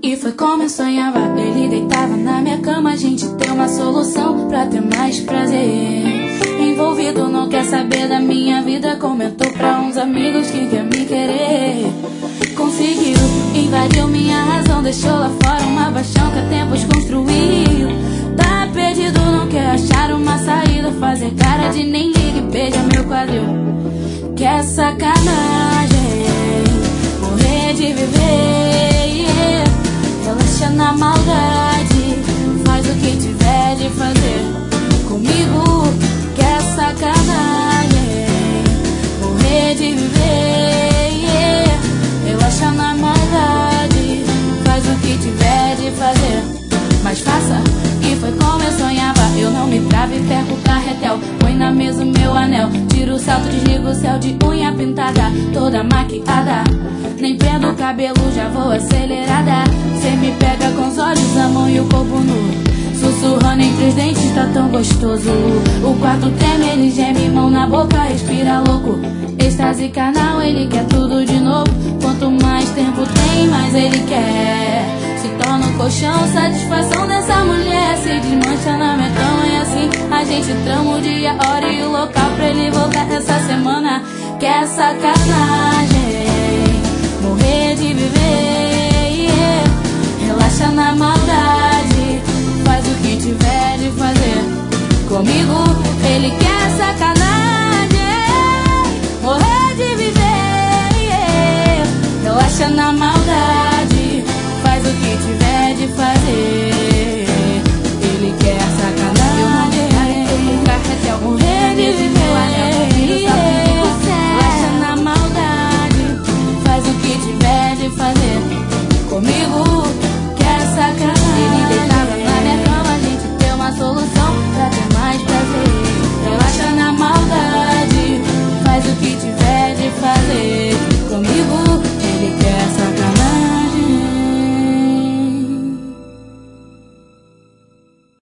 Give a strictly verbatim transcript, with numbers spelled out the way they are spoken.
E foi como eu sonhava. Ele deitava na minha cama, a gente tem uma solução pra ter mais prazer. Envolvido, não quer saber da minha vida, comentou pra uns amigos que quer me querer. Conseguiu, invadiu minha razão, deixou lá fora uma paixão que há tempos construiu. Tá perdido, não quer achar uma saída, fazer cara de nem liga e beija meu quadril. Quer sacanagem, morrer de viver, yeah. Relaxa na maldade, faz o que tiver de fazer comigo. Quer sacanagem, morrer de viver, yeah. Relaxa na maldade, faz o que tiver de fazer, mas faça. E foi como eu sonhava. Eu não me travo e perco o carretel. Põe na mesa o meu anel, tiro o salto, desligo o céu de unha pintada, toda maquiada. Nem prendo o cabelo, já vou acelerada. Cê me pega com os olhos, a mão e o corpo nu. Sussurrando entre os dentes, tá tão gostoso. O quarto treme, ele geme, mão na boca, respira louco. Êxtase carnal, ele quer tudo de novo. Quanto mais tempo tem, mais ele quer. Se torna um colchão, satisfação dessa mulher. Se desmancha na minha cama e assim a gente trama o dia, a hora e o local pra ele voltar essa semana. Quer sacanagem, morrer de viver, yeah. Relaxa na maldade, faz o que tiver de fazer comigo. Ele quer sacanagem, morrer de viver, yeah. Relaxa na maldade,